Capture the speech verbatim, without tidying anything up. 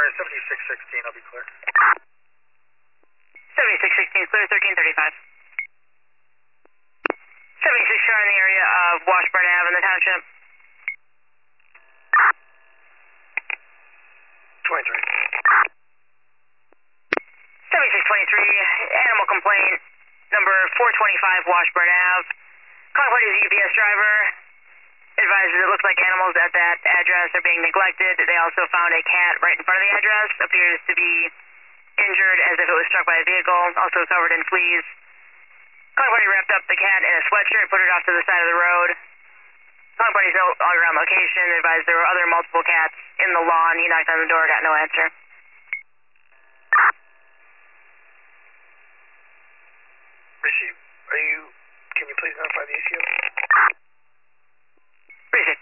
seventy-six sixteen, I'll be clear. seventy-six sixteen, clear, thirteen thirty-five. seventy-six Char in the area of Washburn Ave in the township. twenty-three. seventy-six twenty-three, animal complaint, number four twenty-five Washburn Ave. Calling party is a U P S driver. Advises it looks like animals at that address are being neglected. They also found a cat right in front of the address. Appears to be injured as if it was struck by a vehicle, also covered in fleas. Calling party wrapped up the cat in a sweatshirt, put it off to the side of the road. Calling party's no longer on location. Advised there were other multiple cats in the lawn. He knocked on the door, got no answer. Receive. Are you, can you please notify the A C O? Receive.